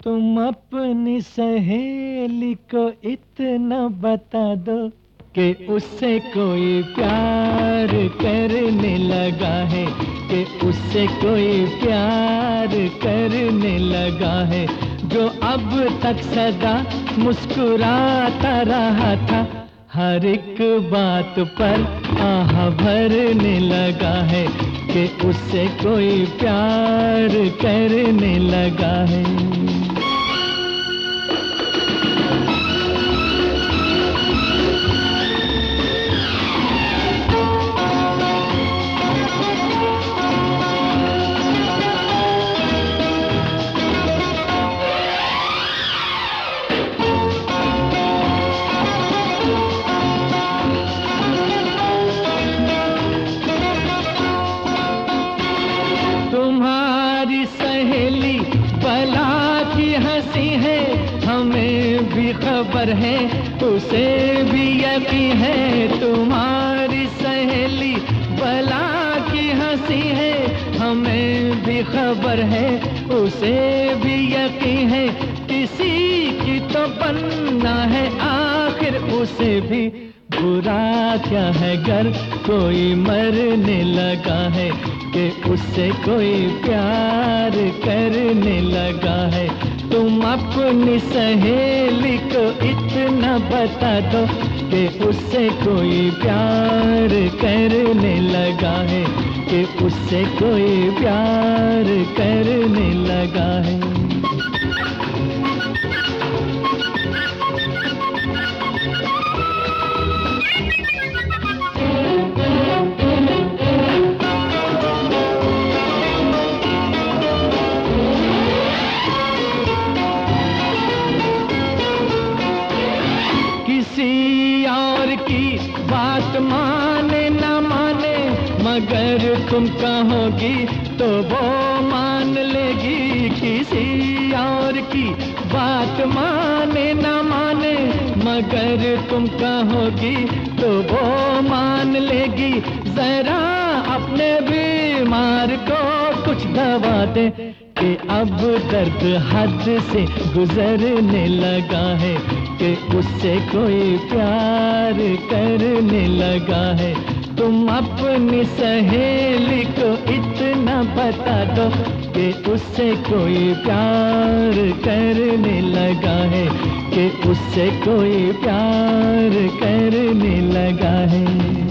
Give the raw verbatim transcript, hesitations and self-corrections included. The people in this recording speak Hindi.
तुम अपनी सहेली को इतना बता दो कि उससे कोई प्यार करने लगा है, कि उससे कोई प्यार करने लगा है। जो अब तक सदा मुस्कुराता रहा था, हर एक बात पर आह भरने लगा है, कि उससे कोई प्यार करने लगा है। तुम्हारी सहेली बला की हंसी है, हमें भी खबर है, उसे भी यकीन है। तुम्हारी सहेली बला की हंसी है, हमें भी खबर है, उसे भी यकीन है। किसी की तो बनना है आखिर उसे भी, बुरा क्या है गर कोई मरने लगा है, कि उससे कोई प्यार करने लगा है। तुम अपनी सहेली को इतना बता दो कि उससे कोई प्यार करने लगा है, कि उससे कोई प्यार करने लगा है। किसी और की बात माने न माने, मगर तुम कहोगी तो वो मान लेगी। किसी और की बात माने न माने, मगर तुम कहोगी तो वो मान लेगी। जरा अपने बीमार को कुछ दवा दे, कि अब दर्द हद से गुजरने लगा है, कि उससे कोई प्यार करने लगा है। तुम अपनी सहेली को इतना बता दो कि उससे कोई प्यार करने लगा है, कि उससे कोई प्यार करने लगा है।